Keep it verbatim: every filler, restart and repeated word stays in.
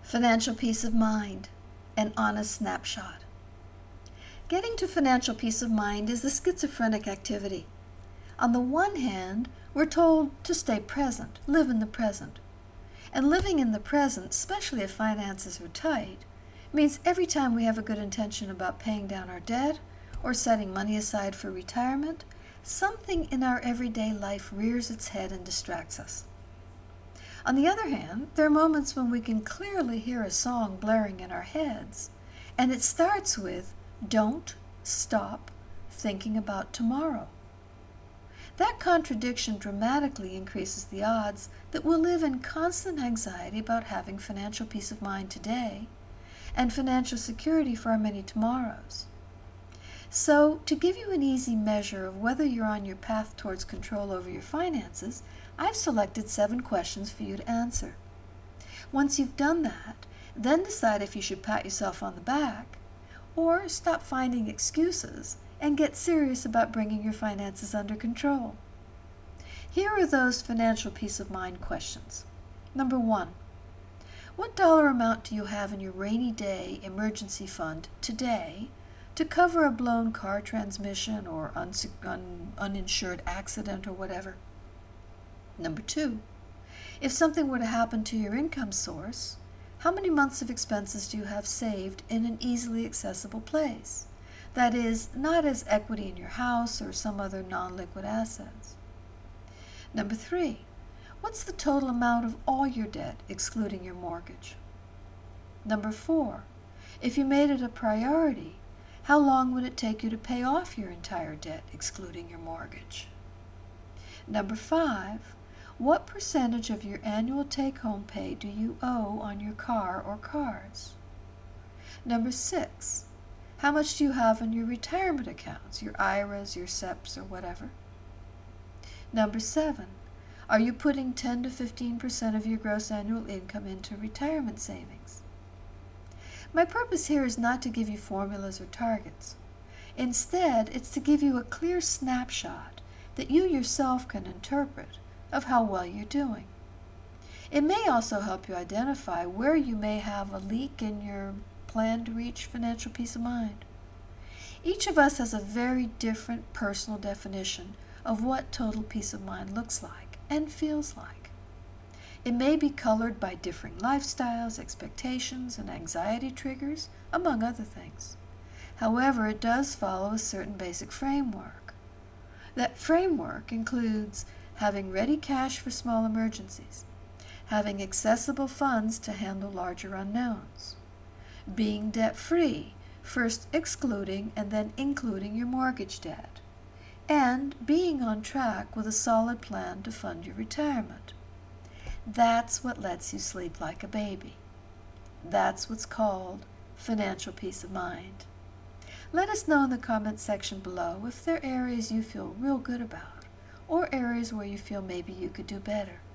Financial peace of mind, an honest snapshot. Getting to financial peace of mind is a schizophrenic activity. On the one hand, we're told to stay present, live in the present. And living in the present, especially if finances are tight, means every time we have a good intention about paying down our debt or setting money aside for retirement, something in our everyday life rears its head and distracts us. On the other hand, there are moments when we can clearly hear a song blaring in our heads, and it starts with, "Don't stop thinking about tomorrow." That contradiction dramatically increases the odds that we'll live in constant anxiety about having financial peace of mind today and financial security for our many tomorrows. So, to give you an easy measure of whether you're on your path towards control over your finances, I've selected seven questions for you to answer. Once you've done that, then decide if you should pat yourself on the back or stop finding excuses and get serious about bringing your finances under control. Here are those financial peace of mind questions. Number one, what dollar amount do you have in your rainy day emergency fund today to cover a blown car transmission or unse- un- uninsured accident or whatever? Number two, if something were to happen to your income source, how many months of expenses do you have saved in an easily accessible place? That is, not as equity in your house or some other non-liquid assets. Number three, what's the total amount of all your debt, excluding your mortgage? Number four, if you made it a priority, how long would it take you to pay off your entire debt, excluding your mortgage? Number five, what percentage of your annual take-home pay do you owe on your car or cars? Number six, how much do you have in your retirement accounts, your I R As, your S E Ps, or whatever? Number seven, are you putting ten to fifteen percent of your gross annual income into retirement savings? My purpose here is not to give you formulas or targets. Instead, it's to give you a clear snapshot that you yourself can interpret of how well you're doing. It may also help you identify where you may have a leak in your plan to reach financial peace of mind. Each of us has a very different personal definition of what total peace of mind looks like and feels like. It may be colored by differing lifestyles, expectations, and anxiety triggers, among other things. However, it does follow a certain basic framework. That framework includes having ready cash for small emergencies, having accessible funds to handle larger unknowns, being debt-free, first excluding and then including your mortgage debt, and being on track with a solid plan to fund your retirement. That's what lets you sleep like a baby. That's what's called financial peace of mind. Let us know in the comments section below if there are areas you feel real good about, or areas where you feel maybe you could do better.